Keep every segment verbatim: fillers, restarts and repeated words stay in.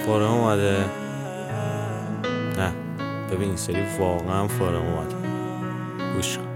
فاره اومده. نه ببین این سری واقعا فاره اومده. گوش کن.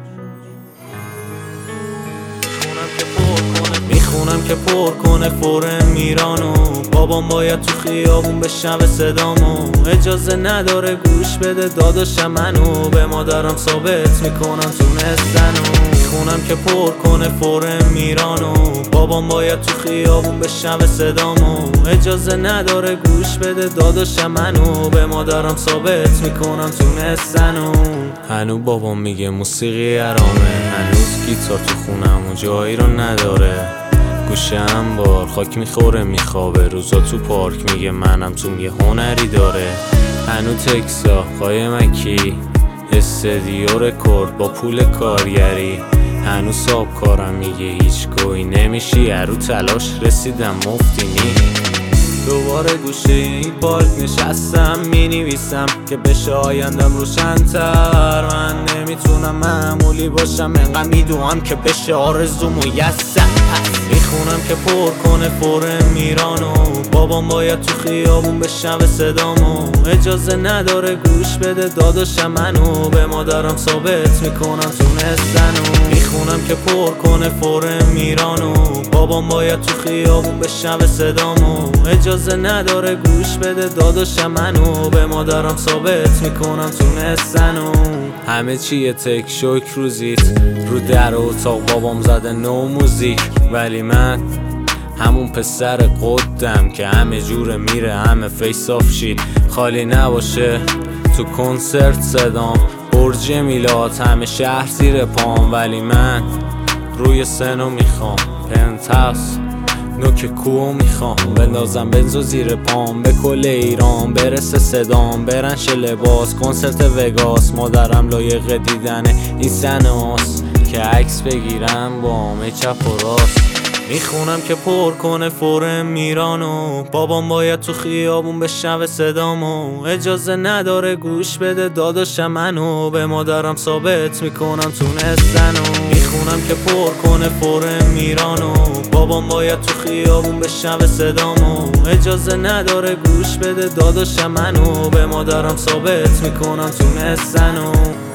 میخونم که پر کنه فوره میرانو. بابام باید تو خیابون بشنوه صدامو. اجازه نداره گوش بده داداشم منو. به مادرم ثابت میکنم تونستنو. میخونم که پر کنه فوره میرانو. بابام باید تو خیابون بشنوه صدامو. اجازه نداره گوش بده داداشم منو. به مادرم ثابت میکنم تونستنو. هنو بابام میگه موسیقی حرامه. هنوز گیتار تو خونم و جایی رو نداره. گوشه هم بار خاک میخوره میخوابه. روزا تو پارک میگه منم تو یه هنری داره. هنو تکسا قایم کی استدیو رکورد با پول کارگری. هنو ساب کارم میگه هیچ گوی نمیشی. هرو تلاش رسیدم مفتی نی. دوباره گوشه این پارک نشستم مینویسم که بشه آیندم روشن‌تر. من نمیتونم معمولی باشم انقدر میدونم که بشه آرزو میسر. میخونم که پر کنه فوره میرانو. بابام باید تو خیابون بشنوه صدامو. اجازه نداره گوش بده داداشم منو. به مادرم ثابت میکنم تونستنو. میخونم که پر کنه فوره میرانو. بابام باید تو خیابون بشنوه صدامو. اجازه نداره گوش بده داداشم منو. به مادرم ثابت میکنم تونستنو. همه چیه تک شوک روزیت. رو در اتاق بابام زده نو موزیک. ولی من همون پسر قدم که همه جوره میره همه فیس آف شید. خالی نباشه تو کنسرت صدام. برج میلاد همه شهر زیر پام. ولی من روی سنو میخوام پنتاس نوک کوو میخوام. بندازم بنزو زیر پام. به کل ایران برسه صدام. برنش لباس کنسرت وگاس. مادرم لایق دیدن این سناس که عکس بگیرم با همه چپ و راست. میخونم که پر کنه فوره میرانو. بابام باید تو خیابون بشنوه صدامو. اجازه نداره گوش بده داداشم منو. به مادرم ثابت میکنم تونستنو. میخونم که پر کنه فوره میرانو. بابام باید تو خیابون بشنوه صدامو. اجازه نداره گوش بده داداشم منو. به مادرم ثابت میکنم تونستنو.